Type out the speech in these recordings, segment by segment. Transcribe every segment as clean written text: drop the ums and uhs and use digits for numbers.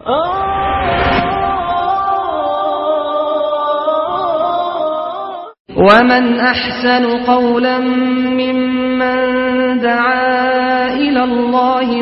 ومن أحسن قولا ممن دعا إلى الله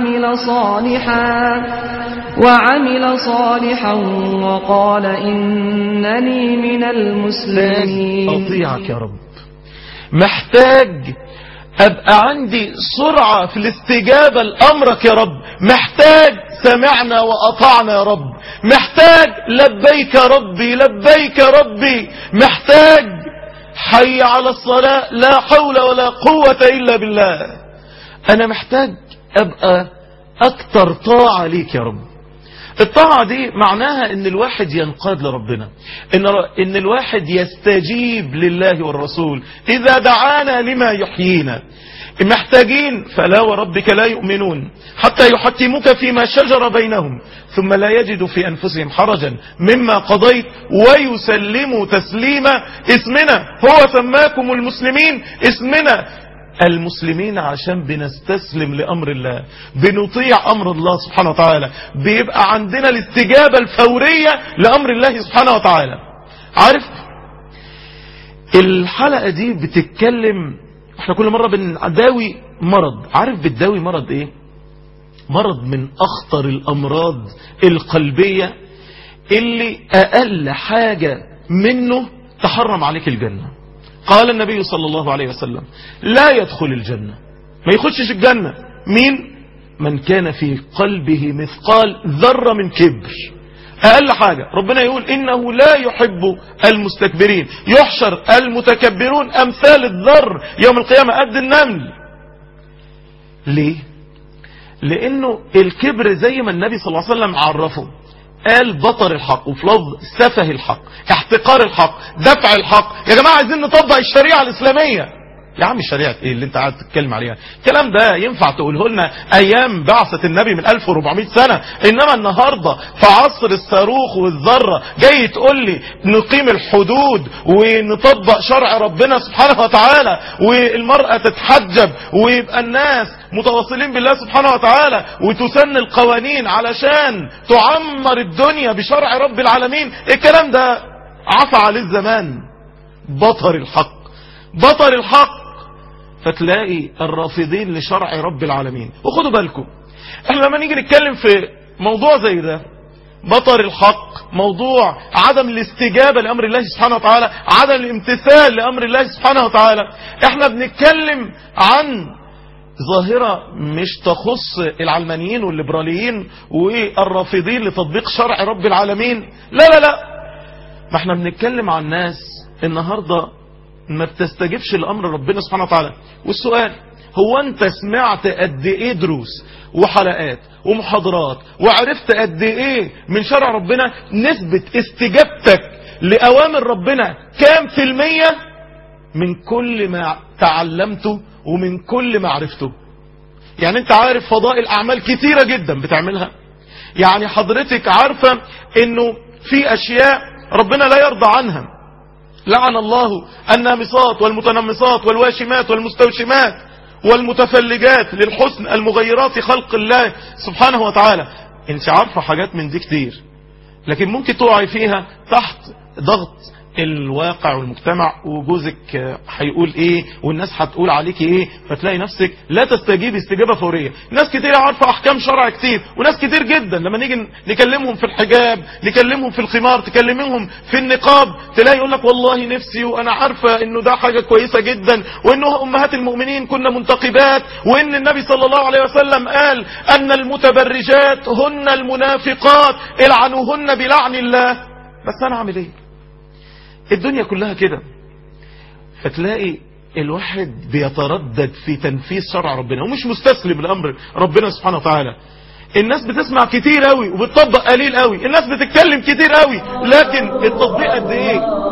وعمل صالحا وقال إنني من المسلمين. أطيعك يا رب، محتاج أبقى عندي سرعة في الاستجابة لأمرك يا رب، محتاج سمعنا وأطعنا يا رب، محتاج لبيك ربي لبيك ربي، محتاج حي على الصلاة لا حول ولا قوة إلا بالله. أنا محتاج أبقى أكتر طاعة ليك يا رب. الطاعة دي معناها ان الواحد ينقاد لربنا، ان الواحد يستجيب لله والرسول اذا دعانا لما يحيينا. محتاجين فلا وربك لا يؤمنون حتى يحكموك فيما شجر بينهم ثم لا يجدوا في أنفسهم حرجا مما قضيت ويسلموا تسليما. اسمنا هو سماكم المسلمين، اسمنا المسلمين عشان بنستسلم لأمر الله، بنطيع أمر الله سبحانه وتعالى، بيبقى عندنا الاستجابة الفورية لأمر الله سبحانه وتعالى. عارف الحلقة دي بتتكلم، احنا كل مرة بنداوي مرض، عارف بتداوي مرض ايه؟ مرض من اخطر الامراض القلبية اللي اقل حاجة منه تحرم عليك الجنة. قال النبي صلى الله عليه وسلم لا يدخل الجنة، ما يخشش الجنة مين؟ من كان في قلبه مثقال ذرة من كبر، اقل حاجة. ربنا يقول انه لا يحب المستكبرين، يحشر المتكبرون امثال الذر يوم القيامة قد النمل. ليه؟ لانه الكبر زي ما النبي صلى الله عليه وسلم عرفه، قال بطر الحق، وفي لفظ سفه الحق، احتقار الحق، دفع الحق. يا جماعة عايزين نطبق الشريعة الاسلامية. يا عم الشريعة ايه اللي انت قاعد تتكلم عليها؟ الكلام ده ينفع تقوله لنا ايام بعثة النبي من 1400 سنة، انما النهاردة في عصر الصاروخ والذرة جاي تقول لي نقيم الحدود ونطبق شرع ربنا سبحانه وتعالى، والمرأة تتحجب، ويبقى الناس متواصلين بالله سبحانه وتعالى، وتسن القوانين علشان تعمر الدنيا بشرع رب العالمين. الكلام ده عفى عليه الزمان. بطر الحق، بطر الحق. فتلاقي الرافضين لشرع رب العالمين. وخدوا بالكم احنا لما نيجي نتكلم في موضوع زي ده، بطر الحق، موضوع عدم الاستجابة لأمر الله سبحانه وتعالى، عدم الامتثال لأمر الله سبحانه وتعالى، احنا بنتكلم عن ظاهرة مش تخص العلمانيين والليبراليين والرافضين لتطبيق شرع رب العالمين. لا لا لا، ما احنا بنتكلم عن ناس النهاردة ما بتستجيبش لأمر ربنا سبحانه وتعالى. والسؤال هو انت سمعت قد ايه دروس وحلقات ومحاضرات وعرفت قد ايه من شرع ربنا؟ نسبة استجابتك لأوامر ربنا كام في المية من كل ما تعلمته ومن كل ما عرفته؟ يعني انت عارف فضائل اعمال كتيرة جدا بتعملها، يعني حضرتك عارفة انه في اشياء ربنا لا يرضى عنها، لعن الله النامصات والمتنمصات والواشمات والمستوشمات والمتفلجات للحسن المغيرات خلق الله سبحانه وتعالى. انت عارفة حاجات من دي كتير، لكن ممكن تقعي فيها تحت ضغط الواقع والمجتمع، وجوزك هيقول ايه والناس هتقول عليك ايه، فتلاقي نفسك لا تستجيب استجابة فورية. ناس كتير عارفة احكام شرع كتير، وناس كتير جدا لما نيجي نكلمهم في الحجاب، نكلمهم في الخمار، تكلمهم في النقاب، تلاقي يقول لك والله نفسي وانا عارفة انه ده حاجة كويسة جدا، وانه امهات المؤمنين كنا منتقبات، وان النبي صلى الله عليه وسلم قال ان المتبرجات هن المنافقات العنوهن بلعن الله. بس انا اعمل ايه؟ الدنيا كلها كده. فتلاقي الواحد بيتردد في تنفيذ شرع ربنا ومش مستسلم لأمر ربنا سبحانه وتعالى. الناس بتسمع كتير قوي وبتطبق قليل قوي، الناس بتتكلم كتير قوي، لكن التطبيق قد ايه؟